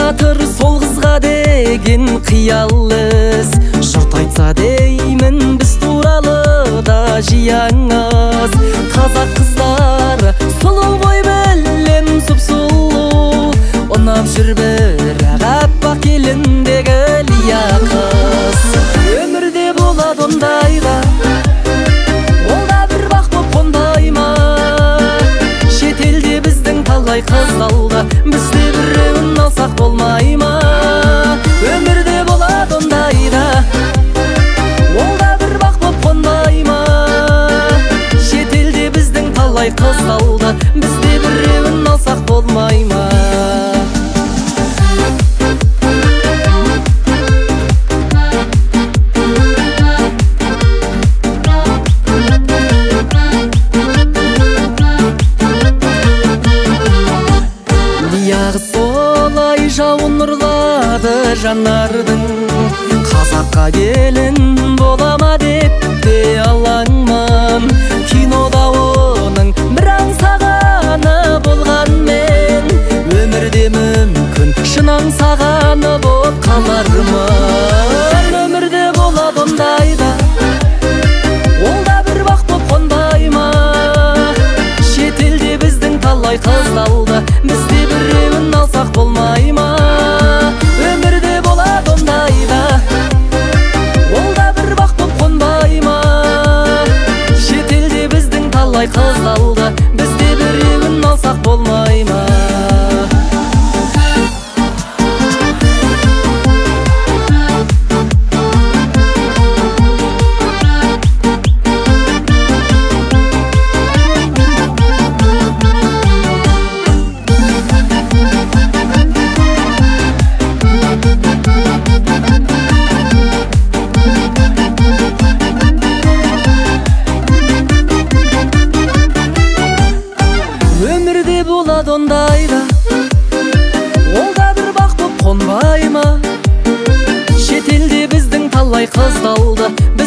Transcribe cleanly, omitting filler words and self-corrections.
жатыр сол қызға деген қиялыз. Жұрт айтса деймін біз туралы да жияңыз. Қазақ қыздары сұлу ғой білем сұп-сұлу, ұнап жүр бірақ аппақ келіндегі лия қыз. Өмірде болады ондайға, ол да бір бақ боп қонбай ма? Шетелде біздің талай қыз алда, бізде біреуін алсақ болмай ма? Өмірде болады ондайда, ол да бір бақ боп қонбай ма? Шетелде біздің талай қыз алда, бізде біреуін алсақ болмай ма? Солай жауын нұрлады жанардың, қазаққа келін бола ма деп те алаңмын. Кинода оның бір аңсағаны болғанмен, өмірде мүмкін шын аңсағаны боп қалармын. Өмірде болады ондайда, ол да бір бақ боп қонбай ма? Шетелде біздің талай қыз алда, бізде біреуін алсақ болмай ма? Өмірде болады ондайда, ол да бір бақ боп қонбай ма? Шетелде біздің талай қыз алда, бізде біреуін алсақ болмай ма? Өмірде болады ондайда, ол да бір бақ боп қонбай ма? Шетелде біздің талай қыз алда,